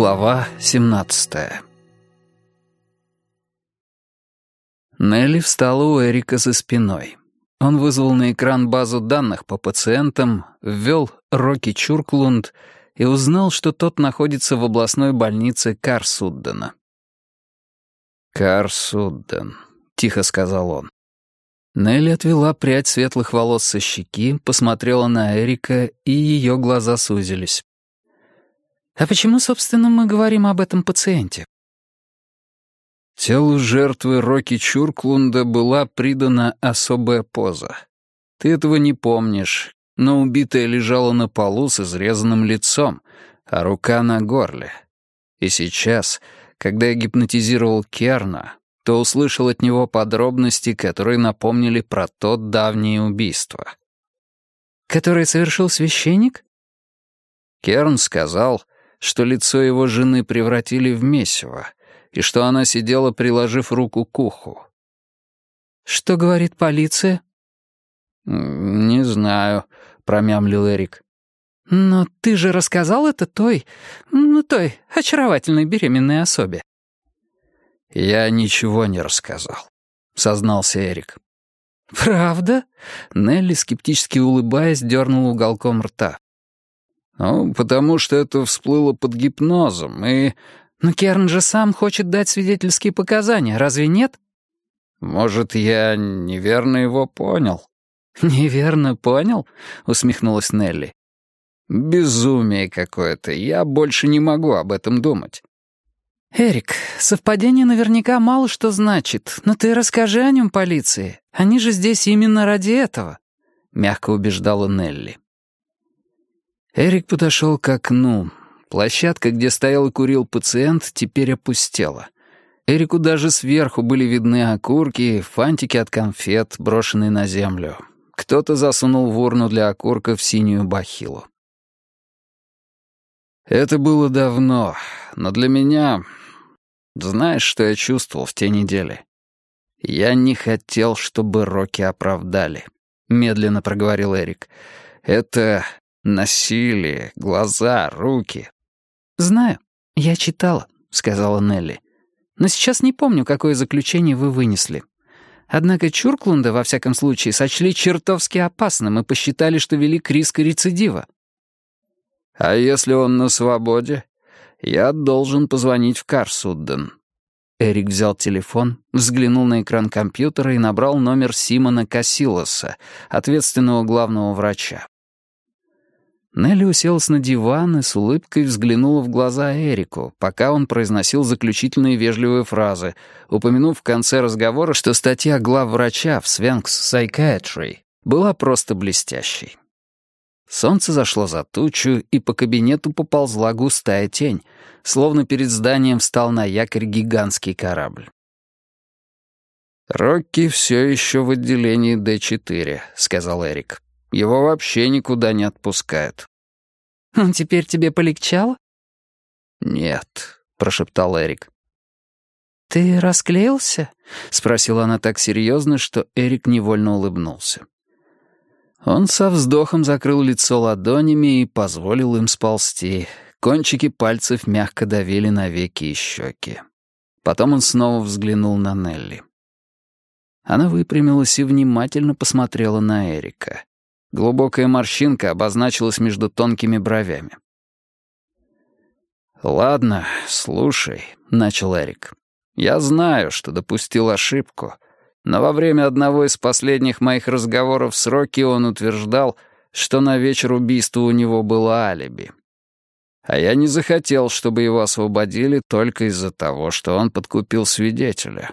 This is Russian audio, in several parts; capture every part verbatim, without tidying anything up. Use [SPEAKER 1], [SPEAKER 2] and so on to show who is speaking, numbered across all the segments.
[SPEAKER 1] Глава семнадцатая. Нелли встала у Эрика за спиной. Он вызвал на экран базу данных по пациентам, ввел Рокки Чурклунд и узнал, что тот находится в областной больнице Карсуддена. «Карсудден», — тихо сказал он. Нелли отвела прядь светлых волос со щеки, посмотрела на Эрика, и ее глаза сузились. «А почему, собственно, мы говорим об этом пациенте?» Телу жертвы Рокки Чурклунда была придана особая поза. Ты этого не помнишь, но убитая лежала на полу с изрезанным лицом, а рука на горле. И сейчас, когда я гипнотизировал Керна, то услышал от него подробности, которые напомнили про то давнее убийство. «Которое совершил священник?» Керн сказал, что лицо его жены превратили в месиво, и что она сидела, приложив руку к уху. «Что говорит полиция?» «Не знаю», — промямлил Эрик. «Но ты же рассказал это той, ну, той очаровательной беременной особе». «Я ничего не рассказал», — сознался Эрик. «Правда?» — Нелли, скептически улыбаясь, дернула уголком рта. «Ну, потому что это всплыло под гипнозом, и...» «Но Керн же сам хочет дать свидетельские показания, разве нет?» «Может, я неверно его понял?» «Неверно понял?» — усмехнулась Нелли. «Безумие какое-то, я больше не могу об этом думать». «Эрик, совпадение наверняка мало что значит, но ты расскажи о нем полиции. Они же здесь именно ради этого», — мягко убеждала Нелли. Эрик подошел к окну. Площадка, где стоял и курил пациент, теперь опустела. Эрику даже сверху были видны окурки, фантики от конфет, брошенные на землю. Кто-то засунул в урну для окурков синюю бахилу. Это было давно, но для меня... Знаешь, что я чувствовал в те недели? Я не хотел, чтобы Рокки оправдали, — медленно проговорил Эрик. Это насилие, глаза, руки. «Знаю, я читала», — сказала Нелли. «Но сейчас не помню, какое заключение вы вынесли. Однако Чурклунда, во всяком случае, сочли чертовски опасным и посчитали, что велик риск рецидива». «А если он на свободе? Я должен позвонить в Карсудден». Эрик взял телефон, взглянул на экран компьютера и набрал номер Симона Касилоса, ответственного главного врача. Нелли уселась на диван и с улыбкой взглянула в глаза Эрику, пока он произносил заключительные вежливые фразы, упомянув в конце разговора, что статья главврача в Sphinx Psychiatry была просто блестящей. Солнце зашло за тучу, и по кабинету поползла густая тень, словно перед зданием встал на якорь гигантский корабль. «Рокки все еще в отделении Дэ четыре», — сказал Эрик. «Его вообще никуда не отпускают». «Он теперь тебе полегчало?» «Нет», — прошептал Эрик. «Ты расклеился?» — спросила она так серьезно, что Эрик невольно улыбнулся. Он со вздохом закрыл лицо ладонями и позволил им сползти. Кончики пальцев мягко давили на веки и щеки. Потом он снова взглянул на Нелли. Она выпрямилась и внимательно посмотрела на Эрика. Глубокая морщинка обозначилась между тонкими бровями. «Ладно, слушай», — начал Эрик. «Я знаю, что допустил ошибку, но во время одного из последних моих разговоров с Рокки он утверждал, что на вечер убийства у него было алиби. А я не захотел, чтобы его освободили только из-за того, что он подкупил свидетеля».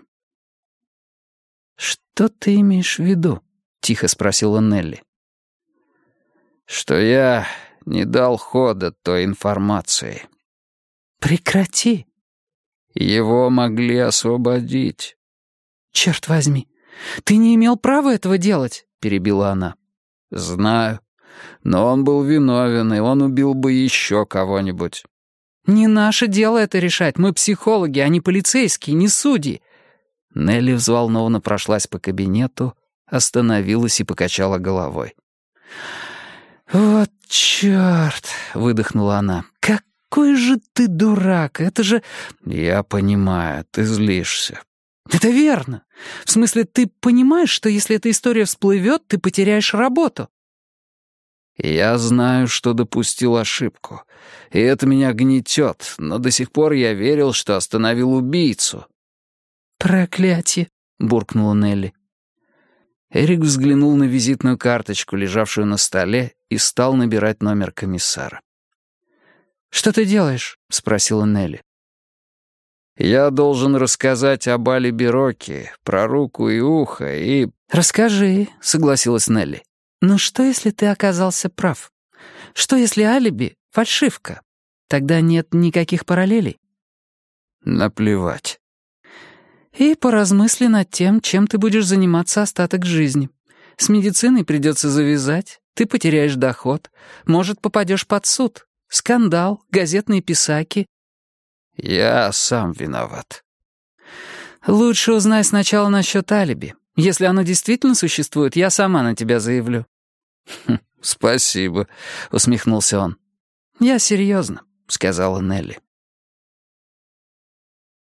[SPEAKER 1] «Что ты имеешь в виду?» — тихо спросила Нелли. «Что я не дал хода той информации». «Прекрати». «Его могли освободить». «Черт возьми, ты не имел права этого делать», — перебила она. «Знаю, но он был виновен, и он убил бы еще кого-нибудь». «Не наше дело это решать, мы психологи, а не полицейские, не судьи». Нелли взволнованно прошлась по кабинету, остановилась и покачала головой. «Вот черт!» — выдохнула она. «Как какой же ты дурак, это же...» «Я понимаю, ты злишься». «Это верно. В смысле, ты понимаешь, что если эта история всплывет, ты потеряешь работу?» «Я знаю, что допустил ошибку, и это меня гнетет, но до сих пор я верил, что остановил убийцу».
[SPEAKER 2] «Проклятие!» — буркнула Нелли.
[SPEAKER 1] Эрик взглянул на визитную карточку, лежавшую на столе, и стал набирать номер комиссара.
[SPEAKER 2] «Что ты делаешь?» — спросила Нелли.
[SPEAKER 1] «Я должен рассказать об алиби Рокки, про руку и ухо, и...»
[SPEAKER 2] «Расскажи», — согласилась Нелли. «Но что, если ты оказался прав? Что, если алиби — фальшивка? Тогда нет никаких параллелей».
[SPEAKER 1] «Наплевать».
[SPEAKER 2] «И поразмысли над тем, чем ты будешь заниматься остаток жизни. С медициной придется завязать, ты потеряешь доход, может, попадешь под суд. Скандал, газетные писаки».
[SPEAKER 1] «Я сам виноват».
[SPEAKER 2] «Лучше узнай сначала насчет алиби. Если оно действительно существует, я сама на тебя заявлю».
[SPEAKER 1] Хм, «Спасибо», — усмехнулся он.
[SPEAKER 2] «Я серьезно», — сказала Нелли.